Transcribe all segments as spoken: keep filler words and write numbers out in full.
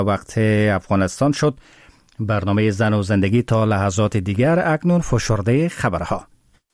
وقت افغانستان شد. برنامه زن و زندگی تا لحظات دیگر. اکنون فشرده خبرها.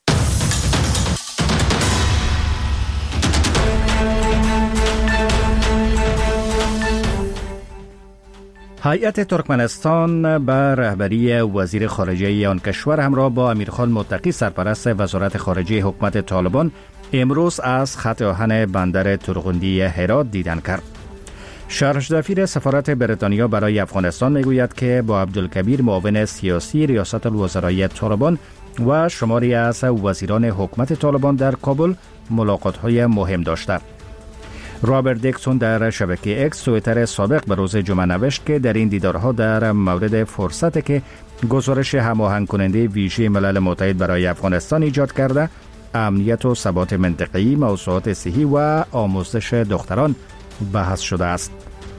هیئت ترکمنستان به رهبری وزیر خارجه آن کشور همراه با امیرخان متقی سرپرست وزارت خارجه حکومت طالبان امروز از خط آهن بندر ترغندی هرات دیدن کرد. شرح‌دفتر سفارت بریتانیا برای افغانستان میگوید که با عبدالکبیر معاون سیاسی ریاست الوزرای طالبان و شماری از وزیران حکومت طالبان در کابل ملاقات‌های مهم داشته. رابرت دیکسون در شبکه اکس توییتر سابق به روز جمعه نوشت که در این دیدارها در مورد فرصتی که گزارش هماهنگ کننده ویژه ملل متحد برای افغانستان ایجاد کرده، امنیت و ثبات منطقه‌ای، موضوعات صحی و آموزش دختران بحث شده است.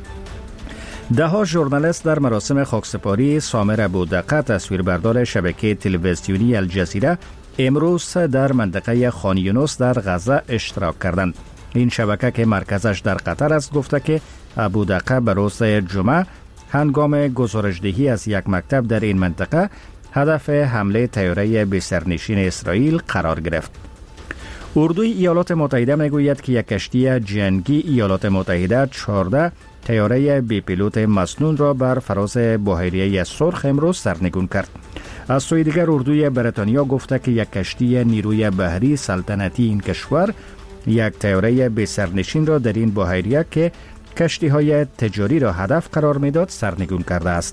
ده ها ژورنالیست در مراسم خاکسپاری سامر ابودقه تصویربردار شبکه تلویزیونی الجزیره امروز در منطقه خان یونس در غزه اشتراک کردند. این شبکه که مرکزش در قطر است گفته که ابودقه به روز جمعه هنگام گزارشدهی از یک مکتب در این منطقه هدف حمله طیاره بی‌سرنشین اسرائیل قرار گرفت. اردوی ایالات متحده میگوید که یک کشتی جنگی ایالات متحده چهارده طیاره بی پیلوت مسنون را بر فراز بحیره سرخ امروز سرنگون کرد. از سوی دیگر اردوی بریتانیا گفته که یک کشتی نیروی بحری سلطنتی این کشور یک طیاره بی سرنشین را در این بحیره که کشتی های تجاری را هدف قرار میداد سرنگون کرده است.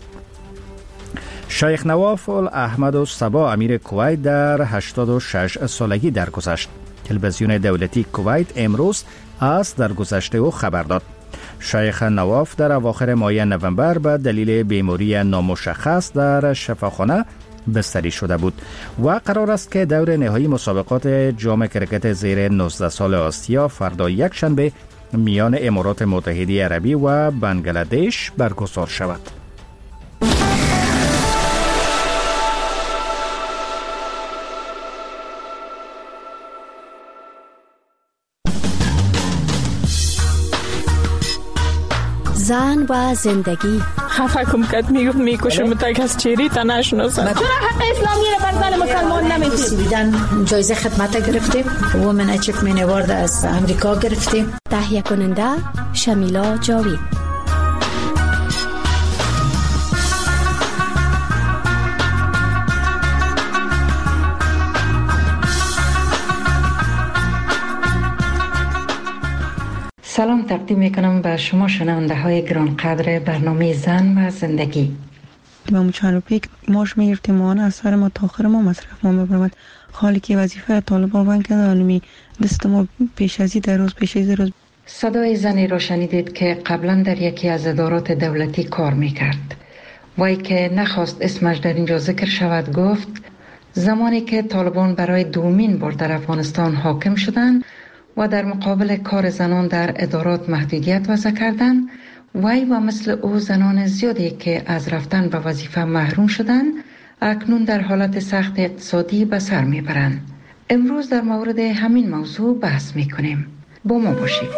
شیخ نواف الاحمد الصباح امیر کویت در هشتاد و شش سالگی درگذشت. تلویزیون دولتی کویت امروز از درگذشت او خبر داد. شیخ نواف در اواخر ماه نوامبر به دلیل بیماری نامشخص در شفاخانه بستری شده بود و قرار است که دور نهایی مسابقات جام کرکت زیر نوزده سال آسیا فردا یک شنبه میان امارات متحده عربی و بنگلادش برگزار شود. زن و زندگی. خفه کم کد میگفت میکشم تک از چیری تا نشناسم. چرا حق اسلامی رو بر زن مسلمان نمیدید؟ بیدن جایزه خدمت گرفتیم. وومن اچیومنت اوارد از امریکا گرفتیم. تهیه کننده شمیلا جاوید. سلام تقدیم میکنم به شما شنونده های گرانقدر برنامه زن و زندگی. ما چند پیک ماش میگرفتیم و از سر ما تا آخر ما مصرف ما میبرمد. حالی که وظیفه طالبان بند کرده آنمی دست ما پیش ازی در روز پیش ازی روز. صدای زنی را شنیدید که قبلا در یکی از ادارات دولتی کار میکرد. وی که نخواست اسمش در اینجا ذکر شود گفت زمانی که طالبان برای دومین بار در افغانستان حاکم شدند و در مقابل کار زنان در ادارات محدودیت وضع کردند، وی و مثل او زنان زیادی که از رفتن به وظیفه محروم شدند اکنون در حالت سخت اقتصادی به سر میبرند. امروز در مورد همین موضوع بحث میکنیم. با ما باشید.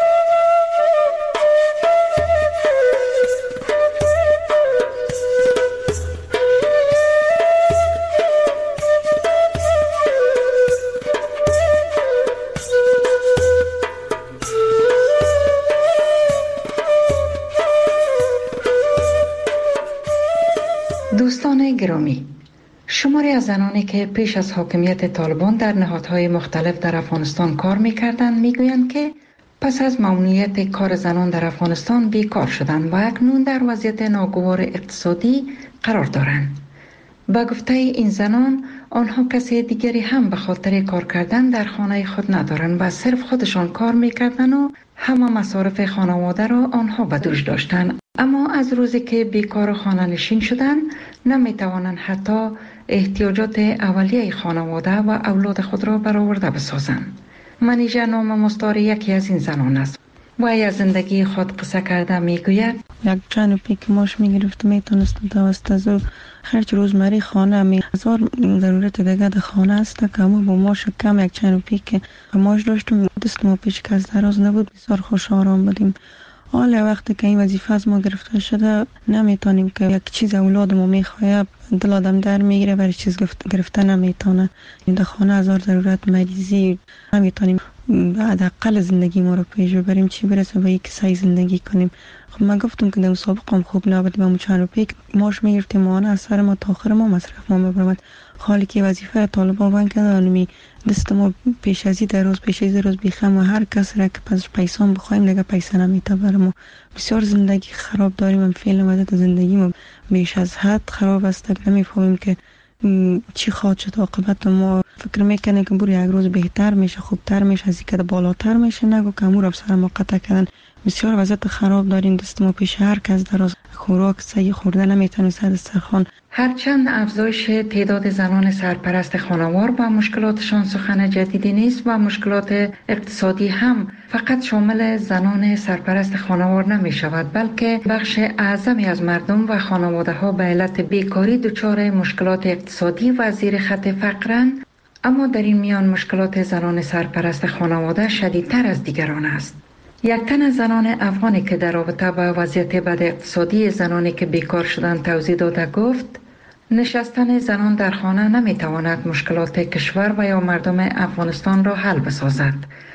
دوستان گرامی، شماری از زنانی که پیش از حاکمیت طالبان در نهادهای مختلف در افغانستان کار می‌کردند می‌گویند که پس از ممنوعیت کار زنان در افغانستان بیکار شدند و اکنون در وضعیت ناگوار اقتصادی قرار دارند. با گفته این زنان، آنها کسی دیگری هم به خاطر کار کردن در خانه خود ندارند و صرف خودشان کار می‌کردند و همه مصارف خانواده را آنها به دوش داشتند. اما از روزی که بیکار خانه نشین شدند نمیتوانند حتی احتیاجات اولیه خانواده و اولاد خود را برآورده بسازند. منیژه نام مستعار یکی از این زنان است. وی از زندگی خود قصه کرده میگوید یک چند پیک ماش میگرفت میتونستم توسط از خرج روزمره خانه می هزار ضرورت دیگه در خانه است که همون با ماش کم یک چند پیک ماش داشتم. دست ما پیش که از دراز نبود، بسیار خوش آرام بودیم. حال وقتی که این وظیفه از ما گرفته شده نمیتونیم که یک چیز اولاد ما میخواه دل آدم در میگیره برای چیز گرفته نمیتونه. این در خانه هزار ضرورت مریضی نمیتونیم بعد اقل زندگی ما رو پیش ببریم چی برسه به یک سعی زندگی کنیم. خب من گفتم که در مسابقه هم خوب نبود و چند روپیه ماش میگرفتیم ماهانه از سر ما تا آخر ما مصرف ما میبرمد. حالی که وظیفه طالبان بان که دانمی دست ما پیش ازی در روز پیش ازی روز بیخم و هر کس را که پس پیسان بخوایم دیگه پیسه نمیته بر ما. بسیار زندگی خراب داریم. هم فعل مدت زندگی ما بیش از حد خراب است که نمیفهمیم که چی خواهد شد عاقبت. ما فکر میکنه که بور یک روز بهتر میشه خوبتر میشه از اینکه بالاتر میشه نگو که امور سر ما قطع کردن. بسیار وضعیت خراب داریم. دست ما پیش هر کس دراز خوراک سعی خورده نمیتونه سر دسترخوان. هرچند افزایش تعداد زنان سرپرست خانوار با مشکلاتشان سخن جدیدی نیست و مشکلات اقتصادی هم فقط شامل زنان سرپرست خانوار نمی شود بلکه بخش اعظمی از مردم و خانواده ها به علت بیکاری دچار مشکلات اقتصادی و زیر خط فقرند. اما در این میان مشکلات زنان سرپرست خانواده شدیدتر از دیگران است. یک تن از زنان افغانی که در رابطه با وضعیت بد اقتصادی زنانی که بیکار شدند توضیح داده گفت نشستن زنان در خانه نمیتواند مشکلات کشور و یا مردم افغانستان را حل بسازد.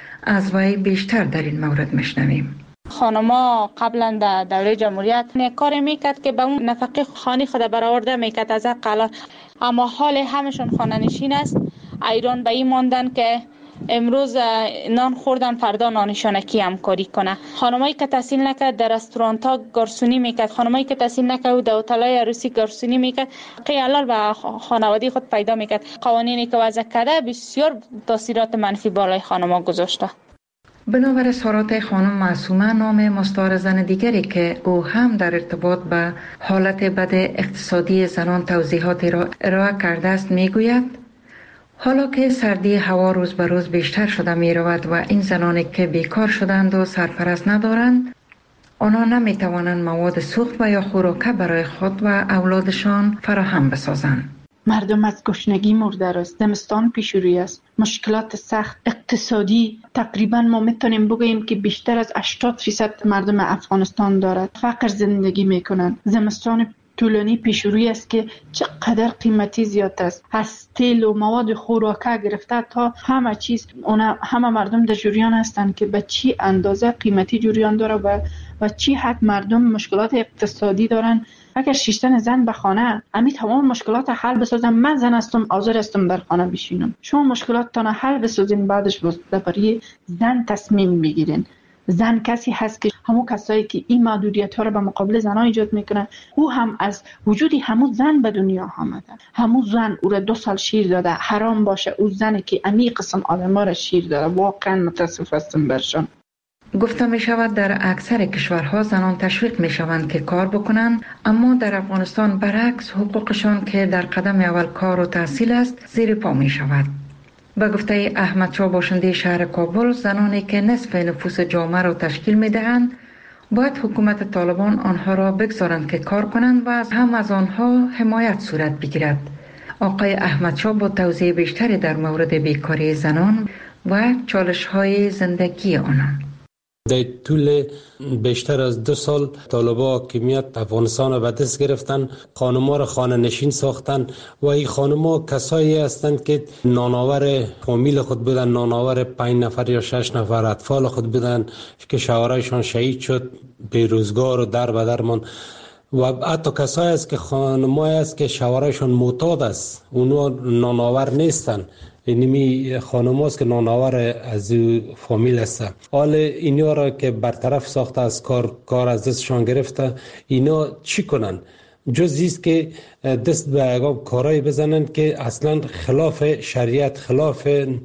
از وی بیشتر در این مورد میشنویم. خانما قبلا در دوره جمهوریت یک کار میکرد که به اون نفقه خانه خود برآورده میکرد از اقلا، اما حال همشون خانه نشین است. ایران به این ماندن که امروز نان خوردن فردا نانشانکی همکاری کنه. خانمایی که تحصیل نکرد در رستوران ها گارسونی میکرد، خانمایی که تحصیل نکرد در هتل‌های عروسی گارسونی میکرد، قیالال و خانوادگی خود پیدا میکرد. قوانینی که وضع کرده بسیار تاثیرات منفی بالای خانم‌ها گذاشته. بنابر اظهارات خانم معصومه نام مستعار زن دیگری که او هم در ارتباط به حالت بد اقتصادی زنان توضیحاتی را ارائه کرده است میگوید حالا که سردی هوا روز به روز بیشتر شده می رود و این زنانی که بیکار شدند و سرپرست ندارند آنها نمی توانند مواد سوخت و یا خوراک برای خود و اولادشان فراهم بسازند. مردم از گشنگی مرده است. زمستان پیش روی است. مشکلات سخت اقتصادی تقریبا ما میتونیم بگوییم که بیشتر از هشتاد درصد مردم افغانستان دارد. فقر زندگی میکنند. زمستان طولانی پیش روی است که چقدر قیمتی زیاد است. از تیل و مواد خوراکه گرفته تا همه چیز اونا همه مردم در جریان هستند که به چی اندازه قیمتی جریان داره و و چی حد مردم مشکلات اقتصادی دارن. اگر شیشتن زن به خانه امی تمام مشکلات حل بسازم، من زن هستم حاضر هستم در خانه بشینم. شما مشکلاتتان حل بسازین، بعدش برای زن تصمیم بگیرین. زن کسی هست که همون کسایی که این محدودیت ها رو به مقابل زنها ایجاد میکنه، او هم از وجودی همون زن به دنیا آمده. همون زن او را دو سال شیر داده، حرام باشه او زنی که امی قسم آدم ها را شیر داده. واقعا متاسف هستم برشان. گفته می شود در اکثر کشورها زنان تشویق می شوند که کار بکنند، اما در افغانستان برعکس حقوقشان که در قدم اول کار و تحصیل است زیر پا می شود. به گفته احمد شاه باشنده شهر کابل، زنانی که نصف نفوس جامعه را تشکیل می دهند باید حکومت طالبان آنها را بگذارند که کار کنند و هم از آنها حمایت صورت بگیرد. آقای احمد شاه با توضیح بیشتری در مورد بیکاری زنان و چالش های زندگی آنان. در طول بیشتر از دو سال طالبان حاکمیت افغانستان را به دست گرفتن، خانم‌ها را خانه نشین ساختن و این خانم‌ها کسایی هستند که نانآور فامیل خود بودن، نانآور پنج نفر یا شش نفر اطفال خود بودن که شوهرایشان شهید شد، بیروزگار و در به در ماند. و حتی کسایی است که خانم‌هایی است که شوهرایشان معتاد است، اونها نانآور نیستن. اینمی خانم هاست که نانآور از فامیل هستن. حال اینا را که برطرف ساخته از کار کار از دستشان گرفته، اینا چی کنن؟ جز ایست که دست به اگام کارایی بزنن که اصلا خلاف شریعت، خلاف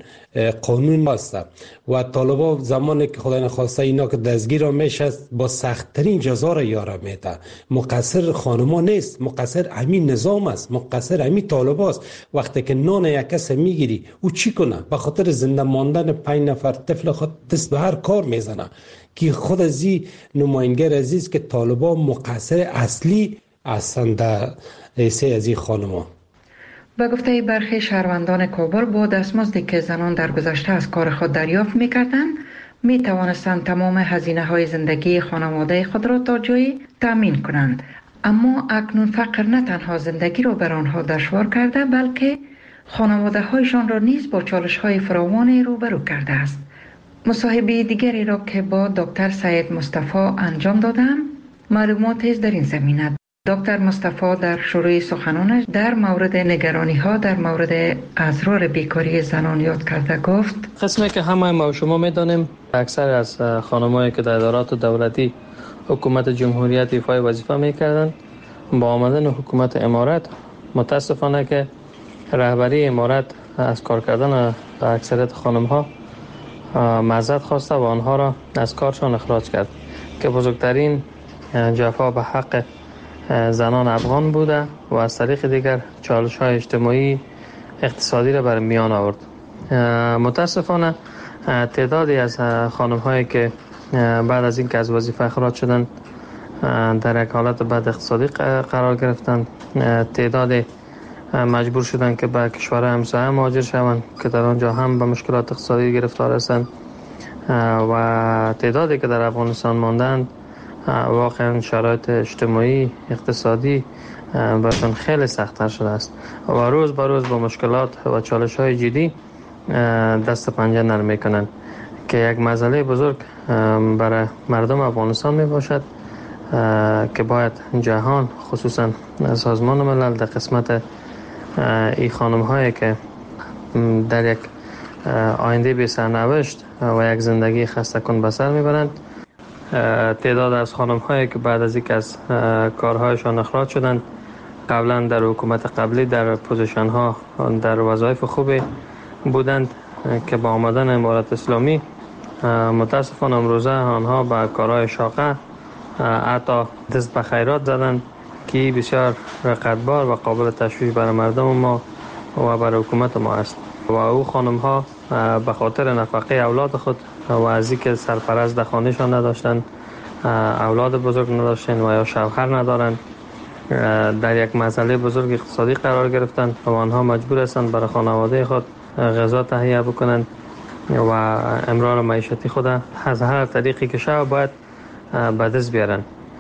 قانون هست. و طالبان زمانی که خدای نخواسته اینا که دستگیر میشه با سخت‌ترین جزا را یاره میده. مقصر خانما نیست، مقصر همین نظام است، مقصر همین طالبان است. وقتی که نان یک کس میگیری او چی کنه؟ به خاطر زنده ماندن پنج نفر طفل خود دست به هر کار میزنه که خود از این نماینگر عزیز که طالبان مقصر اصلی هستند در حیث از این خانما. به گفته برخی شهروندان کابل با دستمزدی که زنان در گذشته از کار خود دریافت می‌کردند، می توانستند تمام هزینه های زندگی خانواده خود را تا جایی تأمین کنند. اما اکنون فقر نه تنها زندگی را بر آنها دشوار کرده بلکه خانواده هایشان را نیز با چالش های فراوانی روبرو کرده است. مصاحبه دیگری را که با دکتر سید مصطفی انجام دادم معلومات است در این زمینه. دکتر مصطفی در شروع سخنانش در مورد نگرانی ها در مورد اضرار بیکاری زنان یاد کرده گفت قسمی که همه ما و شما میدانیم اکثر از خانمایی که در ادارات دولتی حکومت جمهوریت ایفای وظیفه میکردند با آمدن حکومت امارت متاسفانه که رهبری امارت از کار کردن اکثریت خانم ها معذرت خواسته و آنها را از کارشان اخراج کرد که بزرگترین جفا به حق زنان افغان بوده و از طریق دیگر چالش های اجتماعی اقتصادی را بر میان آورد. متاسفانه تعدادی از خانم هایی که بعد از این که از وظیفه اخراج شدند در یک حالت بد اقتصادی قرار گرفتند، تعداد مجبور شدند که به کشور همسایه مهاجر شوند که در آنجا هم به مشکلات اقتصادی گرفتار هستند و تعدادی که در افغانستان ماندند واقعا شرایط اجتماعی اقتصادی برشان خیلی سخت‌تر شده است و روز به روز با مشکلات و چالش های جدی دست پنجه نرم میکنند که یک مسئله بزرگ برای مردم افغانستان می باشد که باید جهان خصوصا سازمان ملل در قسمت این خانم هایی که در یک آینده بی سرنوشت و یک زندگی خسته کن به سر میبرند، تعداد از خانم هایی که بعد از اینکه از کارهایشان اخراج شدند قبلا در حکومت قبلی در پوزیشن ها در وظایف خوبی بودند که با آمدن امارت اسلامی متاسفانه امروزه آنها به کارهای شاقه حتی دست به خیرات زدند که بسیار رقتبار و قابل تشویش برای مردم ما و برای حکومت ما است و او خانم ها به خاطر نفقه اولاد خود و از اینکه سرپرست در خانهشان نداشتند، اولاد بزرگ نداشتند و یا شوهر ندارند، در یک مسئله بزرگ اقتصادی قرار گرفتند و آنها مجبور هستند برای خانواده خود غذا تهیه بکنند و امرار معیشتی خود از هر طریقی که شود باید به دست بیارن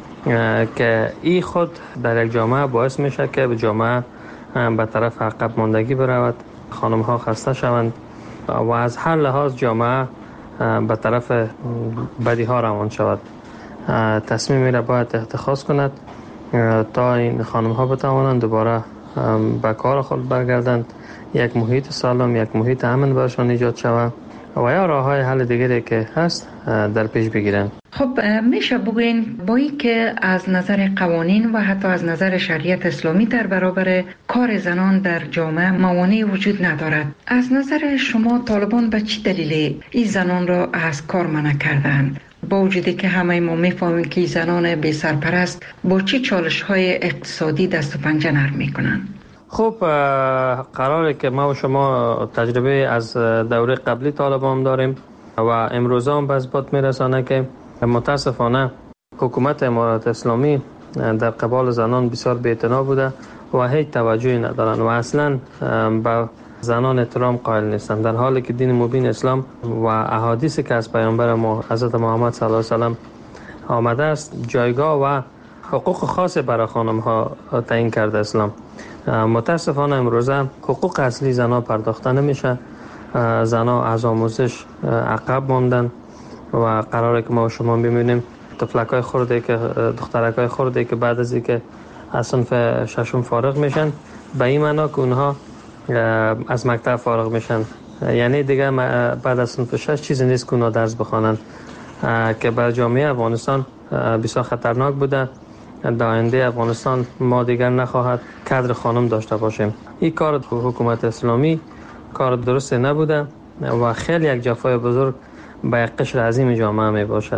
که این خود در یک جامعه باعث میشه که به جامعه به طرف عقب ماندگی برود، خانم ها خسته شوند و از هر لحاظ جامعه به طرف بدی ها روان شود. تصمیمی را باید اتخاذ کند تا این خانم ها بتوانند دوباره به کار خود برگردند، یک محیط سالم، یک محیط امن برشان ایجاد شود و یا راه های حل دیگری که هست در پیش بگیرند. خب میشه بگوین با این که از نظر قوانین و حتی از نظر شریعت اسلامی در برابر کار زنان در جامعه موانعی وجود ندارد، از نظر شما طالبان به چه دلیل این زنان را از کار منع کردند؟ با وجودی که همه ما میفهمیم که زنان بی سرپرست با چه چالش های اقتصادی دست و پنجه نرم میکنند؟ خب قراره که ما و شما تجربه از دوره قبلی طالبان داریم و امروزه هم به اثبات میرسانه که متاسفانه حکومت امارت اسلامی در قبال زنان بسیار بی‌اعتنا بوده و هیچ توجهی ندارن و اصلا به زنان احترام قائل نیستند، در حالی که دین مبین اسلام و احادیثی که از پیامبر ما حضرت محمد صلی الله علیه و سلم آمده است جایگاه و حقوق خاص برای خانم ها تعیین کرده اسلام. متاسفانه امروزه حقوق اصلی زنان پرداخته نمیشه، زنان از آموزش عقب ماندن و قراره که ما و شما ببینیم طفلکای خرده که دخترکای خرده که بعد از اینکه از صنف ششم فارغ میشن به این معنا که اونها از مکتب فارغ میشن، یعنی دیگه بعد از صنف شش چیزی نیست که اونها درس بخوانند که بر جامعه افغانستان بسیار خطرناک بوده. در آینده افغانستان ما دیگر نخواهد کادر خانم داشته باشیم. این کار حکومت اسلامی کار درست نبوده و خیلی یک جفای بزرگ به یک قشر عظیم جامعه می باشد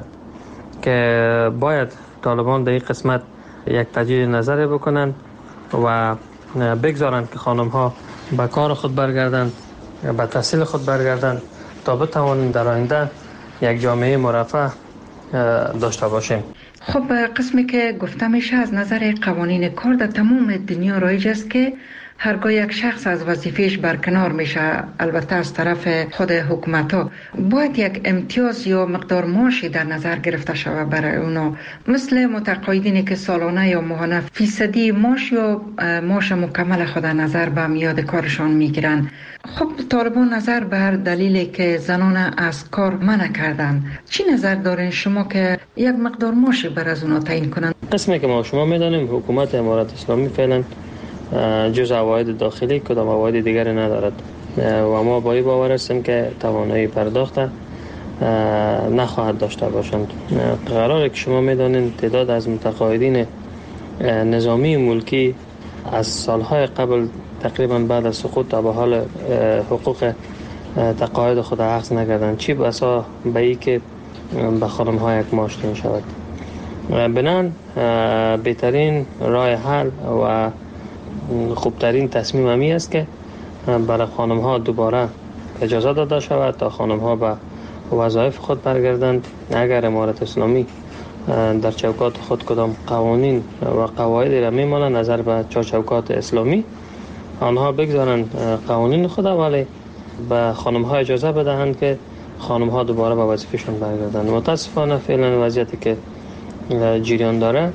که باید طالبان در این قسمت یک تجدید نظر بکنند و بگذارند که خانم ها به کار خود برگردند، به تحصیل خود برگردند تا بتوانند در آینده یک جامعه مرفه داشته باشیم. خب قسمی که گفته میشه از نظر قوانین کار در تمام دنیا رایج است که هرگاه یک شخص از وظیفهش برکنار میشه، البته از طرف خود حکومت ها، باید یک امتیاز یا مقدار معاشی در نظر گرفته شود برای اونا، مثل متقاعدینی که سالانه یا ماهانه فیصدی معاش یا معاش مکمل خود نظر به میاد کارشان میگیرن. خب طالبان نظر بر دلیلی که زنان از کار منع کردن، چی نظر دارین شما که یک مقدار معاشی بر از اونا تعیین کنن؟ قسمی که ما شما میدانیم حکومت امارات اسلامی فعلا جز عواید داخلی کدام عواید دیگری ندارد و ما با این باور هستیم که توانایی پرداخت نخواهد داشته باشند. قراره که شما میدانید تعداد از متقاعدین نظامی ملکی از سالهای قبل تقریبا بعد از سقوط به حال حقوق تقاعد خود اخذ نکردند، چی بسا به ای که به خانم ها یک معاش تعیین شود. بنان بهترین راه حل و خوبترین تصمیم همی است که برای خانم ها دوباره اجازه داده شود تا خانم ها به وظایف خود برگردند. اگر امارت اسلامی در چوکات خود کدام قوانین و قواعدی را میمانند نظر به چهار چوکات اسلامی، آنها بگذارند قوانین خود، ولی به خانم ها اجازه بدهند که خانم ها دوباره به وظیفه‌شان برگردند. متاسفانه فعلا وضعیتی که جریان داره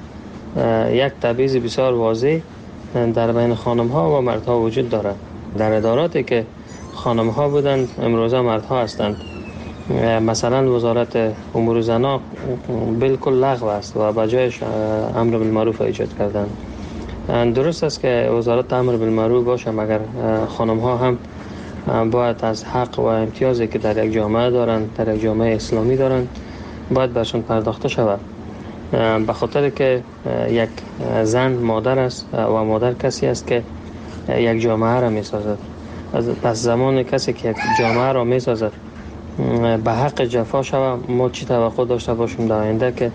یک تبعیض بسیار واضح در بین خانم ها و مردها وجود دارد. در اداراتی که خانم ها بودند امروزه مردها هستند. مثلا وزارت امور زنان بالکل لغو است و به جایش امر بالمعروف ایجاد کردند. درست است که وزارت امر بالمعروف باشه، مگر خانم ها هم باید از حق و امتیازی که در یک جامعه دارند، در یک جامعه اسلامی دارند، باید برشون پرداخته شود. به خاطر که یک زن مادر است و مادر کسی است که یک جامعه را می سازد. پس زمان کسی که یک جامعه را می سازد به حق جفا شود، ما چی توقع داشته باشیم در آینده که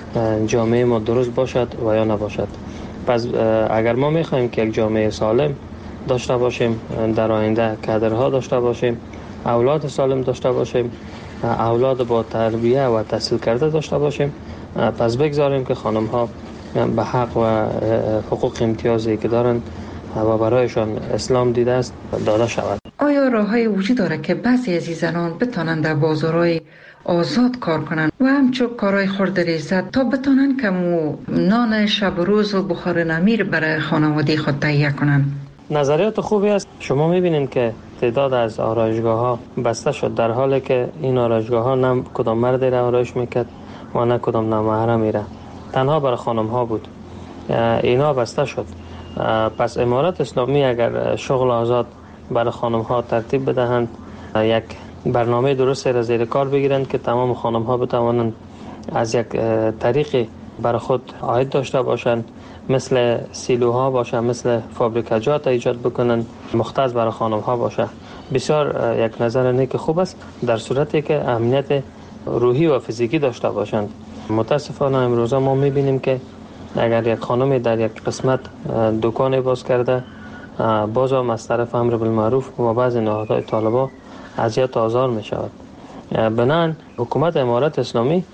جامعه ما درست باشد و یا نباشد. پس اگر ما می خواهیم که یک جامعه سالم داشته باشیم، در آینده کادرها داشته باشیم، اولاد سالم داشته باشیم، اولاد با تربیه و تحصیل کرده داشته باشیم، پس بگذاریم که خانم ها به حق و حقوق امتیازی که دارند و برایشان اسلام دیده است داده شود. آیا راه‌های وجود داره که بعضی از این زنان بتونن در بازارهای آزاد کار کنن و همچون کارهای خورد ریزت تا بتونن کمو نان شب روز و بخار نمیر برای خانواده خود تهیه کنن؟ نظریات خوبی است. شما میبینید که تعداد از آرایشگاه ها بسته شد، در حالی که این آرایشگاه ها نه کدام مردی را آرایش میکرد و نه کدام نامحرمی را، تنها برای خانم ها بود. اینا بسته شد. پس امارت اسلامی اگر شغل آزاد برای خانم ها ترتیب بدهند، یک برنامه درست را زیر کار بگیرند که تمام خانم ها بتوانند از یک طریقی برای خود عاید داشته باشند، مثل سیلوها باشه، مثل فابریکاجات ایجاد بکنند، مختص برای خانم ها باشه، بسیار یک نظر نیک خوب است، در صورتی که امنیت روحی و فیزیکی داشته باشند. متاسفانه امروزه ما میبینیم که اگر یک خانم در یک قسمت دکان باز کرده، باز هم از طرف امر بالمعروف و بعض نهادهای طالبان اذیت و آزار می شود. بنابراین حکومت امارت اسلامی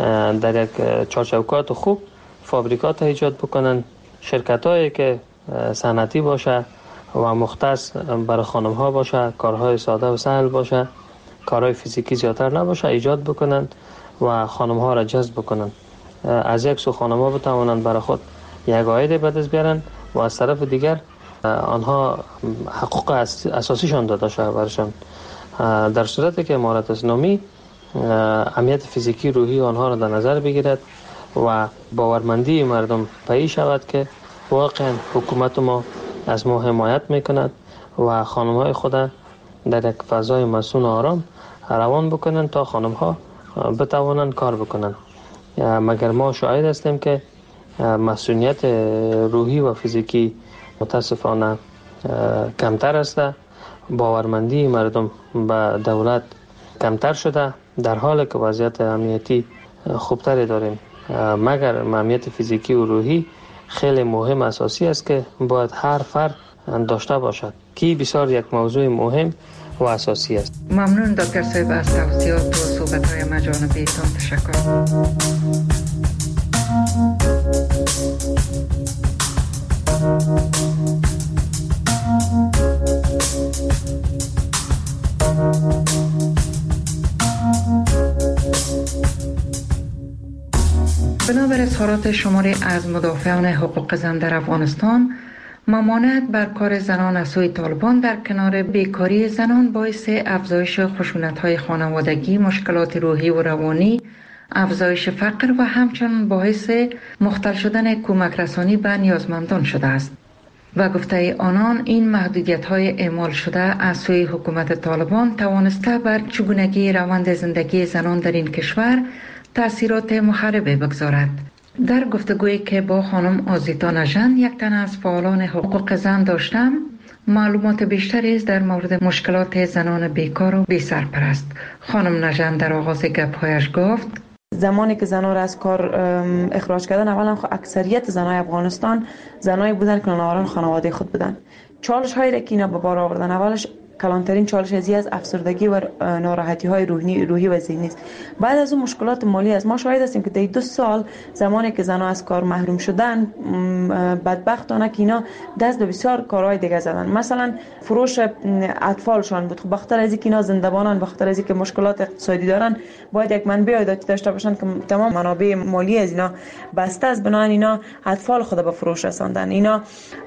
در یک چارچوکات خوب فابریکات ایجاد بکنن، شرکت هایی که صنعتی باشه و مختص برای خانم ها باشه، کارهای ساده و سهل باشه، کارهای فیزیکی زیادتر نباشه، ایجاد بکنن و خانم ها را جذب بکنن. از یک سو خانم ها بتوانند برای خود یک عاید به دست بیارن و از طرف دیگر آنها حقوق اساسیشان داده شده برشان. در صورتی که امارت اسلامی امنیت فیزیکی روحی آنها را در نظر بگیرد و باورمندی مردم پی شود که واقعا حکومت ما از ما حمایت میکند و خانم های خود در یک فضای مسئول آرام روان بکنند تا خانم ها بتوانند کار بکنند. مگر ما شاهد هستیم که مسئولیت روحی و فیزیکی متاسفانه کمتر است، باورمندی مردم به دولت کمتر شده، در حالی که وضعیت امنیتی خوبتری داریم. مگر امنیت فیزیکی و روحی خیلی مهم اساسی است که باید هر فرد داشته باشد، که بسیار یک موضوع مهم و اساسی است. ممنون دکتر صاحب از توضیحات و صحبت‌های مجانبیتان. تشکر. اظهارات شماری از مدافعان حقوق زن در افغانستان، ممانعت بر کار زنان از سوی طالبان در کنار بیکاری زنان باعث افزایش خشونت‌های خانوادگی، مشکلات روحی و روانی، افزایش فقر و همچنین باعث مختل شدن کمک رسانی به نیازمندان شده است. و گفته آنان این محدودیت‌های اعمال شده از سوی حکومت طالبان توانسته بر چگونگی روند زندگی زنان در این کشور تأثیرات مخربی بگذارد. در گفتگویی که با خانم آزیتا نژند، یک تن از فعالان حقوق زن داشتم، معلومات بیشتری است در مورد مشکلات زنان بیکار و بی سرپرست. خانم نژند در آغاز گپ‌هایش گفت: زمانی که زنان را از کار اخراج کردن، اولا اکثریت زنای افغانستان زنایی بودن که نانآوران خانواده خود بودن. چالش هایی که اینا به بار آوردن، اولش کلانترین چالش ازی از افسردگی و ناراحتی های روحی روحی و ذهنی است. بعد از اون مشکلات مالی است. ما شاهد هستیم که در دو سال زمانی که زنان از کار محروم شدن، بدبختانه که اینا دست به بسیار کارهای دیگه زدن. مثلا فروش اطفالشان بود. خب بخاطر از اینکه اینا زنده‌بانن، بخاطر از اینکه مشکلات اقتصادی دارن، باید یک منبع عایداتی داشته باشن که تمام منابع مالی از اینا بسته است. بنابراین اینا اطفال خود به فروش رساندن، اینا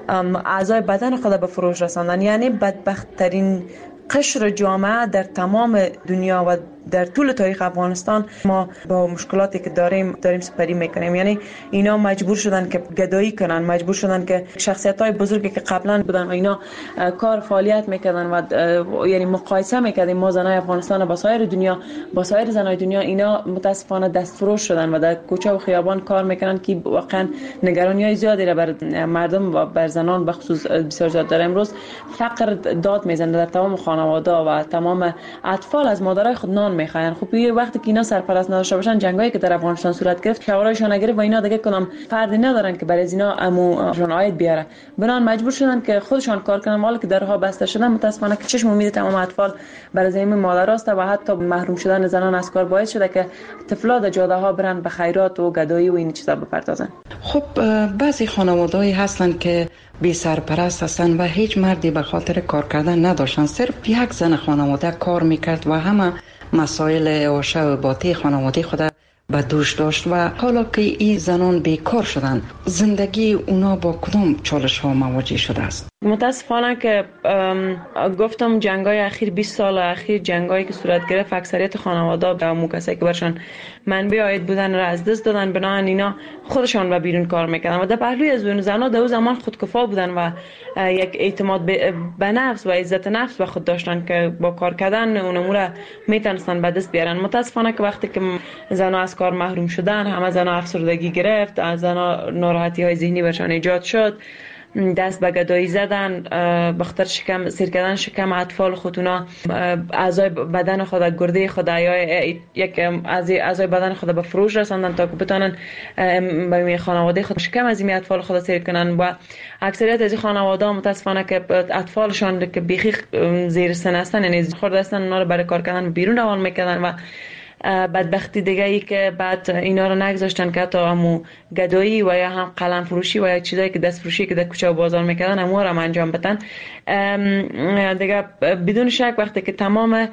اعضای بدن خود به فروش رساندن. یعنی بدبخت‌ترین قشر جامعه در تمام دنیا و در طول تاریخ افغانستان ما با مشکلاتی که داریم داریم سپری میکنیم. یعنی اینا مجبور شدن که گدایی کنن، مجبور شدن که شخصیت‌های بزرگی که قبلا بودن و اینا کار فعالیت میکردن و یعنی مقایسه میکردیم ما زنای افغانستان با سایر دنیا، با سایر زنای دنیا، اینا متاسفانه دستفروش شدن و در کوچه و خیابان کار میکنن که واقعا نگرانی‌های زیادی را بر مردم و بر زنان به خصوص بسیار زیاد داره. امروز فقر داد میزنه در تمام خانواده و تمام اطفال از مادرای خود نان میخواین. خب یه وقتی که اینا سرپرست نداشته باشن، جنگایی که در افغانستان صورت گرفت، شورایشون نگرفت و اینا دیگه کنم فردی ندارن که برای اینا اموشون عاید بیاره، بنان مجبور شدن که خودشان کار کنن. مال که درها بسته شدن، متاسفانه که چشم امید تمام اطفال برای زمین مادراست و حتی محروم شدن زنان از کار باعث شده که طفلا در جاده ها برن به خیرات و گدایی و این چیزا بپردازن. خب بعضی خانواده‌ای هستن که بی سرپرست هستن و هیچ مردی به خاطر کار کردن نداشتن، صرف یک زن خانواده کار میکرد و همه مسائل عاشه و باطی خانواده خود به دوش داشت و حالا که این زنان بیکار شدن، زندگی اونا با کدام چالش ها مواجه شده است؟ متاسفانه که گفتم جنگای اخیر بیست سال اخیر جنگایی که صورت گرفت، اکثریت خانواده و کسایی که برشان منبع عاید بودن را از دست دادن. بنابراین اینا خودشان به بیرون کار میکردن و در پهلوی از اون زنا در اون زمان خودکفا بودن و یک اعتماد به نفس و عزت نفس به خود داشتن که با کار کردن اون امور میتونستن به دست بیارن. متاسفانه که وقتی که زنا از کار محروم شدن، همه زنا افسردگی گرفت، از زنا ناراحتی های ذهنی برشان ایجاد شد، دست به گدایی زدن، بخاطر شکم سیر کردن شکم اطفال خودونا، اعضای بدن خود، گرده خود یا یک از اعضای بدن خود به فروش رساندن تا که بتونن به خانواده خود شکم از این اطفال خود سیر کنن. و اکثریت از این خانواده متاسفانه که اطفالشان که بیخی زیر سن هستن، یعنی خورده هستن، اونا رو برای کار کردن بیرون روان میکردن و بدبختی دیگه ای که بعد اینا رو نگذاشتن که حتی همو گدایی و یا هم قلم فروشی و یا چیزایی که دست فروشی که در کوچه و بازار میکردن همو رو هم انجام بدن. دیگه بدون شک وقتی که تمام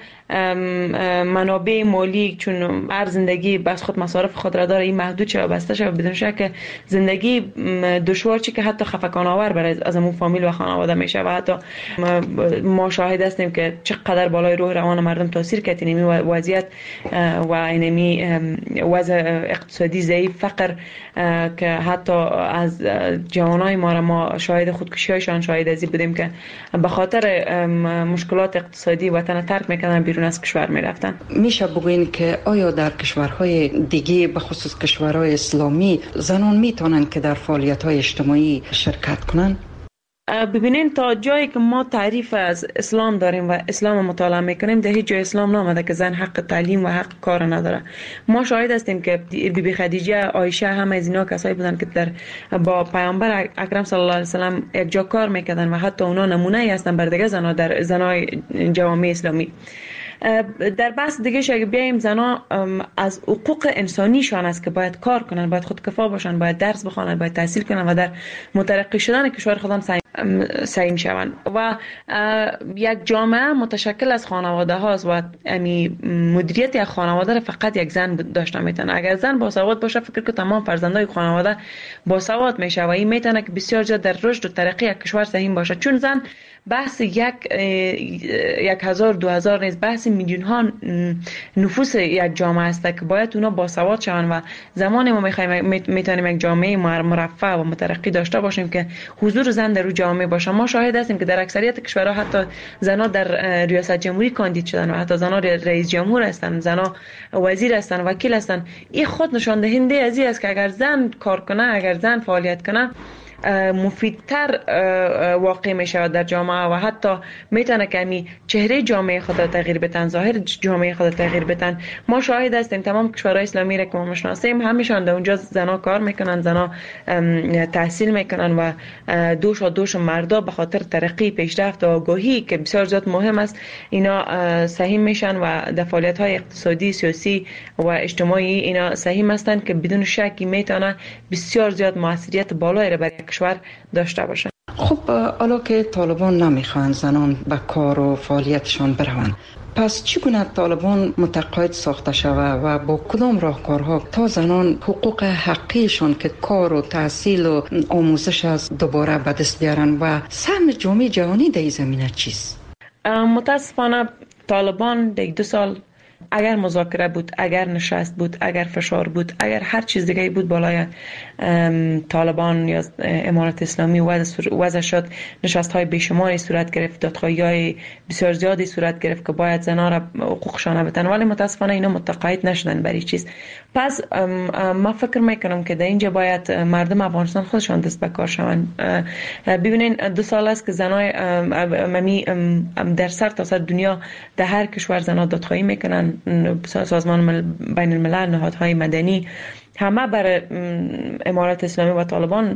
منابع مالی، چون هر زندگی بس خود مصارف خود را داره، این محدود شد و بسته شد، بدون شک زندگی دشوار چی که حتی خفقان آور برای از همون فامیل و خانواده میشه و حتی ما شاهد هستیم که چقدر بالای روح روان مردم تاثیر کرد این وضعیت و اینمی وضع اقتصادی ضعیف، فقر که حتی از جوانای ما را ما شاهد خودکشی‌هایشان شاهد ازی بودیم که به خاطر مشکلات اقتصادی وطن ترک میکنن، بیرون از کشور میرفتن. میشه بگوین که آیا در کشورهای دیگه به خصوص کشورهای اسلامی زنان میتونن که در فعالیت‌های اجتماعی شرکت کنن؟ ببینین تا جایی که ما تعریف از اسلام داریم و اسلام مطالعه میکنیم، در هیچ جای اسلام نامده که زن حق تعلیم و حق کار نداره. ما شاهد هستیم که بی بی خدیجه، عایشه، همه از اینا کسایی بودن که در با پیامبر اکرم صلی الله علیه و سلم یک جا کار میکردن و حتی اونا نمونه ای هستن بر دیگه زنا در زنای جوامع اسلامی. در بحث دیگه اگه بیایم، زنا از حقوق انسانیشان است که باید کار کنن، باید خودکفا باشن، باید درس بخونن، باید تحصیل کنن و در مترقی شدن کشور خودم سعی سعی شوند و یک جامعه متشکل از خانواده هاست و امی مدیریت یک خانواده را فقط یک زن داشته میتونه. اگر زن باسواد باشه فکر که تمام فرزندای خانواده باسواد میشه و این میتونه که بسیار زیاد در رشد و ترقی یک کشور سهیم باشه، چون زن بحث یک یک هزار دو هزار نیست، بحث میلیون ها نفوس یک جامعه است که باید اونا باسواد شوند و زمانی ما میخوایم میتونیم یک جامعه مرفه و مترقی داشته باشیم که حضور زن در جامعه باشه. ما شاهد هستیم که در اکثریت کشورها حتی زنها در ریاست جمهوری کاندید شدن و حتی زنها رئیس جمهور هستند، زنها وزیر هستند، وکیل هستند. این خود نشان دهنده از این است که اگر زن کار کنه، اگر زن فعالیت کنه، مفیدتر واقع می شود در جامعه و حتی میتونه که می چهره جامعه خود را تغییر بدن، ظاهر جامعه خود را تغییر بدن. ما شاهد هستیم تمام کشورهای اسلامی را که ما میشناسیم همیشان در اونجا زنا کار میکنن، زنا تحصیل میکنن و دوش و دوش مردا به خاطر ترقی، پیشرفت و آگاهی که بسیار زیاد مهم است اینا سهیم میشن و در فعالیت های اقتصادی، سیاسی و اجتماعی اینا سهیم هستند که بدون شکی میتونه بسیار زیاد موثریت بالایی را برای کشور داشته باشه. خب حالا که طالبان نمیخوان زنان به کار و فعالیتشان بروند، پس چگونه طالبان متقاعد ساخته شود و با کدام راهکارها تا زنان حقوق حقیقشان که کار و تحصیل و آموزش است دوباره به دست بیارن و سهم جامعه جهانی در این زمینه چیست؟ متاسفانه طالبان در دو سال اگر مذاکره بود، اگر نشست بود، اگر فشار بود، اگر هر چیز دیگه بود بالای طالبان یا امارت اسلامی وضع شد، نشست های بیشماری صورت گرفت، دادخواهی های بسیار زیادی صورت گرفت که باید زنها را حقوقشان بدن، ولی متاسفانه اینا متقاعد نشدن برای چیز. پس ما فکر میکنم که در اینجا باید مردم افغانستان خودشان دست به کار شوند. ببینین دو سال است که زنای ممی در سر تا سر دنیا در هر کشور زنها دادخواهی میکنن، سازمان بین الملل، نهادهای مدنی همه بر امارت اسلامی و طالبان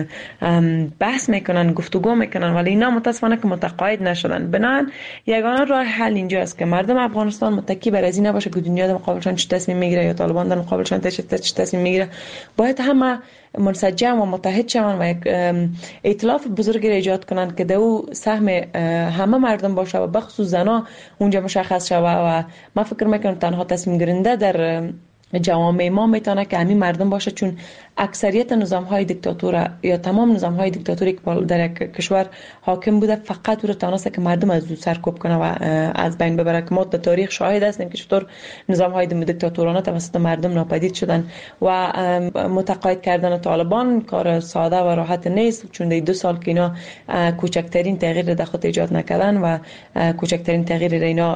بحث میکنن، گفتگو میکنن، ولی اینا متاسفانه که متقاعد نشدن. بنابراین یگانه راه حل اینجا است که مردم افغانستان متکی بر از این نباشه که دنیا در مقابلشان چه تصمیم میگیره یا طالبان در مقابلشان چه تصمیم میگیره. باید همه منسجم و متحد شوند و یک ائتلاف بزرگی را ایجاد کنند که دو سهم همه مردم باشه و بخصوص زنها اونجا مشخص شود و من فکر میکنم تنها تصمیم گیرنده در جوامع ما میتونه که همین مردم باشه، چون اکثریت نظام های دیکتاتور یا تمام نظام های دیکتاتوری که در یک کشور حاکم بوده فقط او را توانسته که مردم از او سرکوب کنه و از بین ببره. که ما در تاریخ شاهد هستیم که چطور نظام های دیکتاتورانه توسط مردم ناپدید شدن و متقاعد کردن طالبان کار ساده و راحت نیست، چون در دو سال که اینا کوچکترین تغییر در خود ایجاد نکردن و کوچکترین تغییر را اینا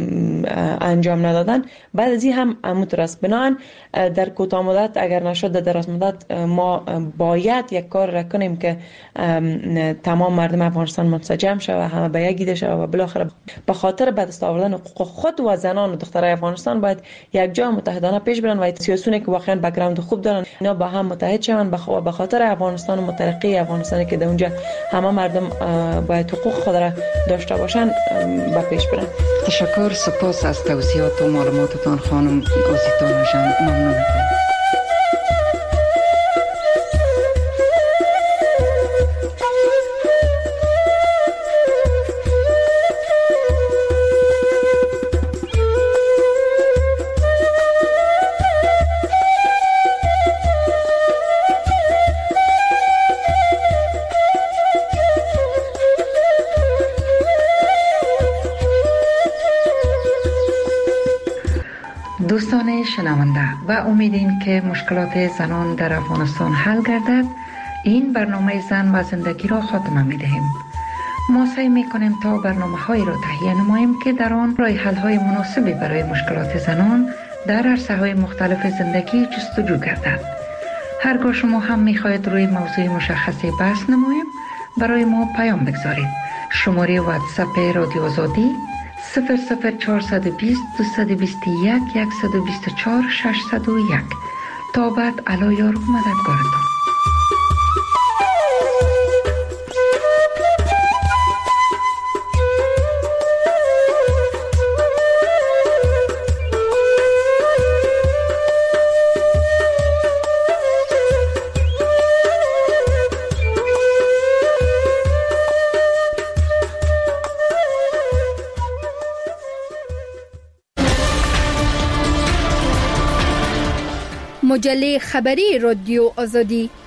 انجام ندادن. بعد از این هم مترس بنان در کوتاه مدت اگر نشد در دراز مدت ما باید یک کار را کنیم که تمام مردم افغانستان منسجم شود و همه به یک ایده شود و بالاخره به خاطر به دست آوردن حقوق خود و زنان و دخترای افغانستان باید یک جا متحدانه پیش برن و سیاسیونی که واقعا بک‌گراند خوب دارن اینا با هم متحد شوند به خاطر افغانستان و مترقی افغانستانی که در اونجا همه مردم باید حقوق خود را داشته باشن به پیش برن. تشکر، سپاس از توضیحات و معلوماتتان خانم آزیتا جان. ممنون. دوستان شنونده، و امیدیم که مشکلات زنان در افغانستان حل گردد، این برنامه زن و زندگی را خاتمه می دهیم. ما سعی می کنیم تا برنامه هایی را تهیه نماییم که در آن راه حل های مناسبی برای مشکلات زنان در عرصه های مختلف زندگی جستجو گردد. هرگاه شما هم می خواهید روی موضوع مشخصی بحث نماییم، برای ما پیام بگذارید. شماره واتساپ رادیو آزادی صفر صفر چهارصد و بیست دویست و بیست و یک صد و بیست و چهار ششصد و یک. تا بعد، علا یار و مددگارتان. مجله خبری رادیو آزادی